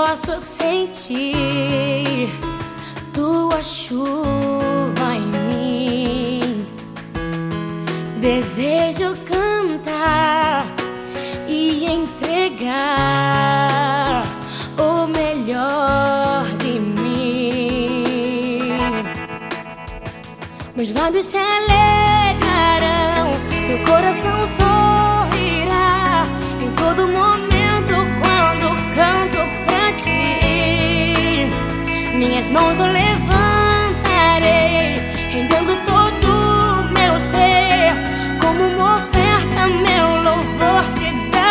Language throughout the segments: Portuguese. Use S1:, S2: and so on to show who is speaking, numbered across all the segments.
S1: Posso sentir tua chuva em mim. Desejo cantar e entregar o melhor de mim. Meus lábios se alegrarão, meu coração sorrirá em todo momento quando canto pra ti. Minhas mãos eu levantarei, rendendo todo o meu ser, como uma oferta, meu louvor te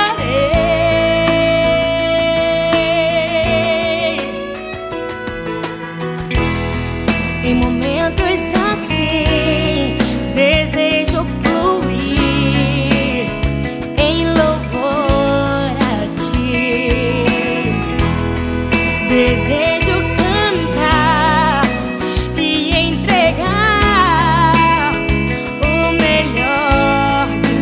S1: darei. Em momentos assim, desejo fluir em louvor a ti. Desejo cantar e entregar o melhor de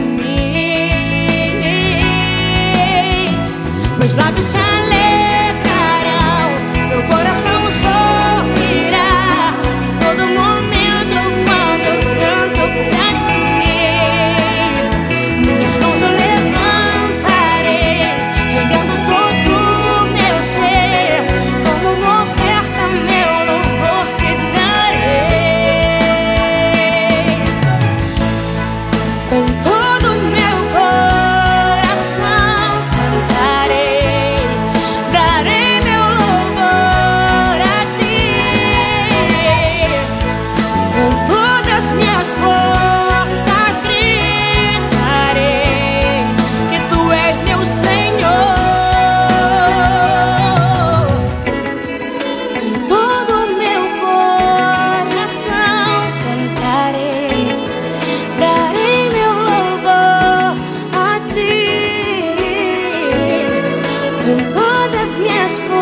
S1: mim. Meus lábios se alegrarão, meu coração sorrirá em todo momento quando eu canto pra ti. Minhas mãos eu levantarei, rendendo todo o meu ser, como uma oferta, meu louvor te darei. Com todo o meu coração cantarei, darei meu louvor a ti. Com todas as minhas forças gritarei que tu és meu Senhor. Com todo o meu coração cantarei, darei meu louvor a ti. Com todas as minhas forças